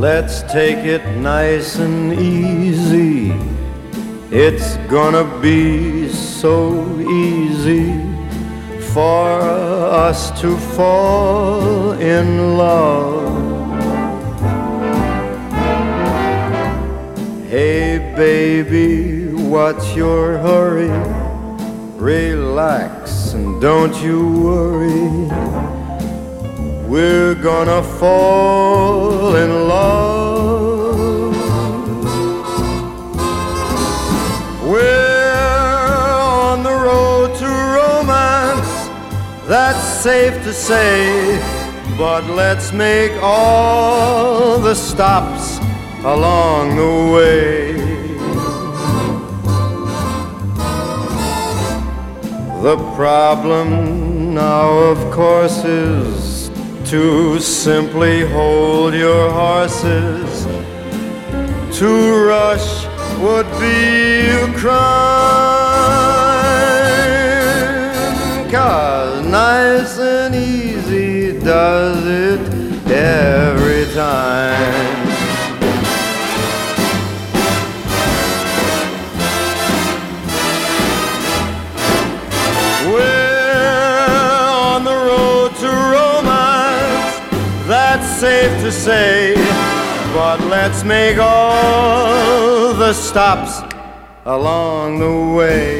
Let's take it nice and easy. It's gonna be so easy for us to fall in love. Hey baby, what's your hurry? Relax and don't you worry. We're gonna fall in love. We're on the road to romance, that's safe to say. But let's make all the stops along the way. The problem now, of course, is to simply hold your horses. To rush would be a crime, 'cause nice and easy does it every time. Safe to say, but let's make all the stops along the way.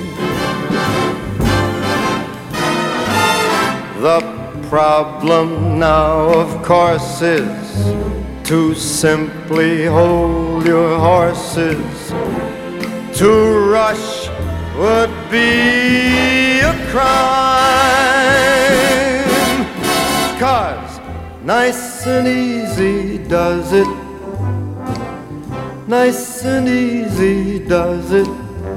The problem now, of course, is to simply hold your horses. To rush would be a crime, 'cause nice and easy does it. Nice and easy does it.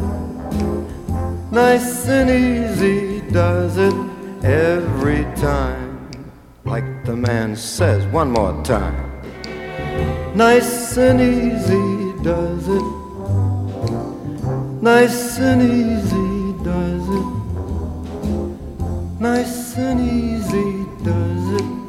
Nice and easy does it every time. Like the man says, one more time. Nice and easy does it. Nice and easy does it. Nice and easy does it